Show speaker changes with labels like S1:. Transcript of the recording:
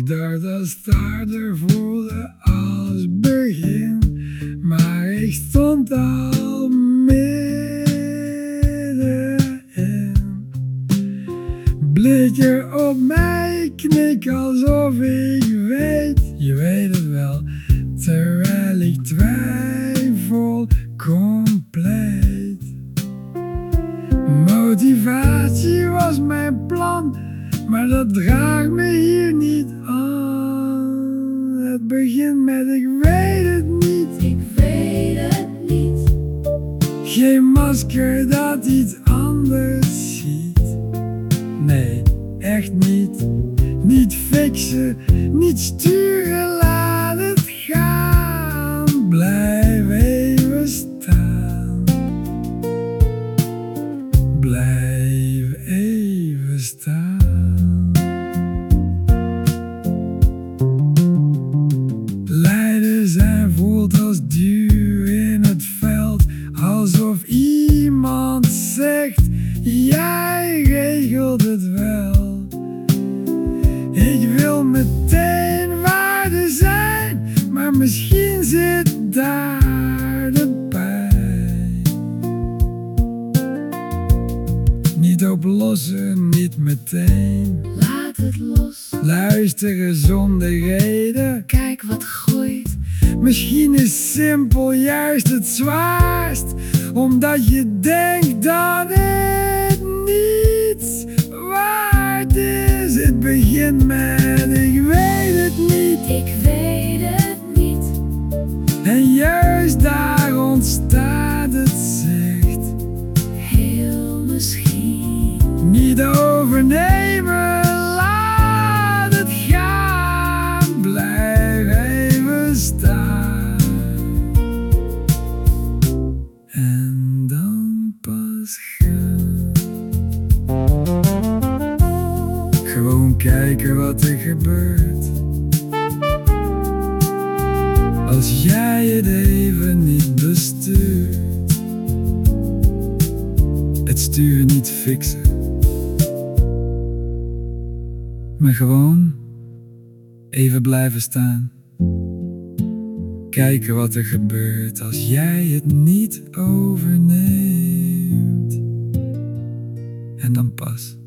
S1: dacht dat starter voelde als begin, maar ik stond al middenin. Blikken op mij, knik alsof ik weet, je weet het wel, terwijl ik twijfel compleet. Motivatie was mijn plan, maar dat draagt me hier niet aan. Het begint met ik weet het niet.
S2: Ik weet het niet.
S1: Geen masker dat iets anders ziet. Nee, echt niet. Niet fixen, niet sturen, laat het gaan. Blijf even staan. Blijf even staan. Lijden zijn voelt als duw in het veld, alsof iemand zegt, jij regelt het wel. Ik wil meteen waarde zijn, maar misschien zit daar de pijn. Niet oplossen, niet meteen.
S2: Laat het los.
S1: Luisteren zonder reden.
S2: Kijk wat groeit.
S1: Misschien is simpel juist het zwaarst, omdat je denkt dat het niets waard is. Het begint met ik weet het niet.
S2: Ik weet het niet.
S1: En juist daar ontstaat het zicht.
S2: Heel misschien.
S1: Niet overnemen, laat het gaan. Blijf even staan. En dan pas gaan. Gewoon kijken wat er gebeurt. Als jij het even niet bestuurt. Het stuur niet fixen, maar gewoon even blijven staan. Kijken wat er gebeurt als jij het niet overneemt. En dan pas.